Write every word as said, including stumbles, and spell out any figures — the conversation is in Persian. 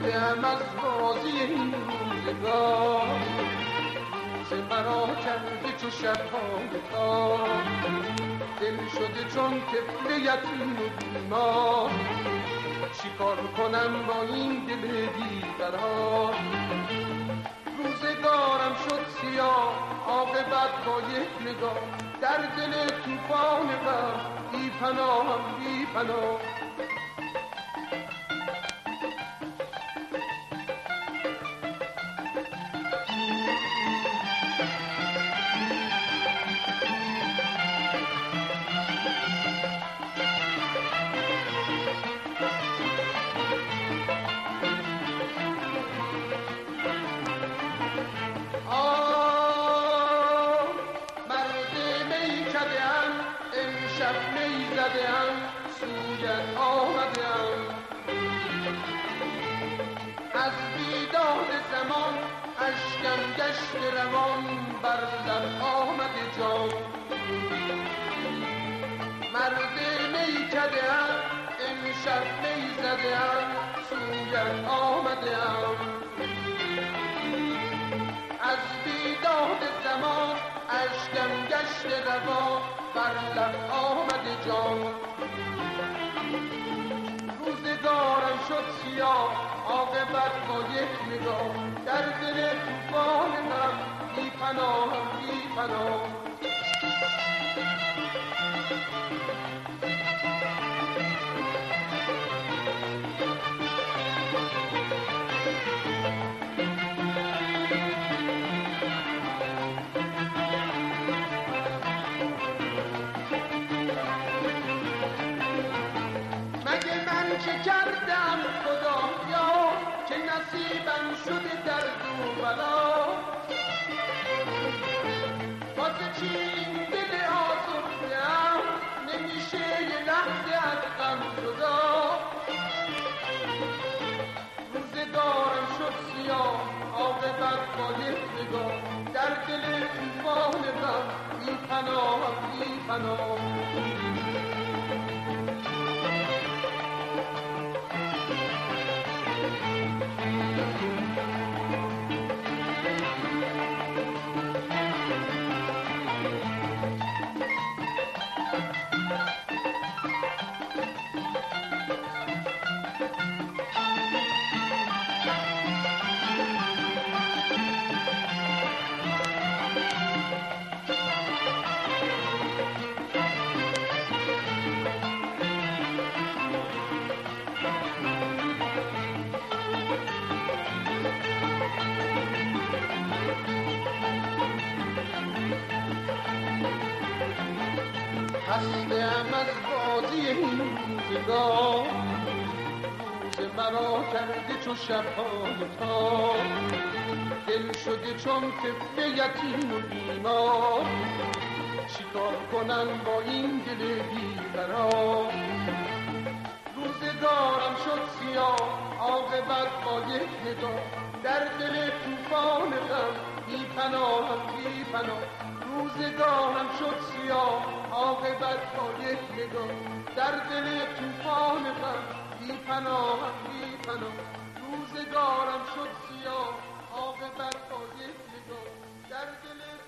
خسته‌ام از بازی این روزگار، روز مرا کرده چو شب‌های تار، دل شده چون طفل یتیم و بیمار، چیکار کنم با این دل بی‌قرار؟ روزگارم شد سیاه عاقبت با یک نگاه، در دل طوفان غم بی پناهم بی پناه. شب می زده‌ام سویت آمده‌ام، از بیداد زمان اشکم گشت روان، بر لب آمده جان. مرد میکده‌ام امشب می زده‌ام سویت آمده‌ام، از بیداد زمان اشکم گشت روان، بر لب آمده جان. روزگارم شد سیاه عاقبت با یک نگاه، در دل طوفان غم بی پناهم بی پناه. چه کردم خدایا که نصیبم شده درد و بلا؟ واسه چی این دل آزرده‌ام نمیشه یه لحظه از غم جدا؟ روزگارم شد سیاه عاقبت با یک نگاه، در دل طوفان غم بی پناهم بی پناه. خسته‌ام از بازی این روزگار، روز مرا کرده چو شب‌های تار، دل شده چون طفل یتیم و بیمار، چیکار کنم با این دل بی‌قرار؟ روزگارم شد سیاه عاقبت با یک نگاه، در دل طوفان غم بی پناهم بی پناه. روزگارم شد سیاه عاقبت با یک نگاه، در دل طوفان غم بی پناهم بی پناه. روزگارم شد سیاه عاقبت با یک نگاه، در دل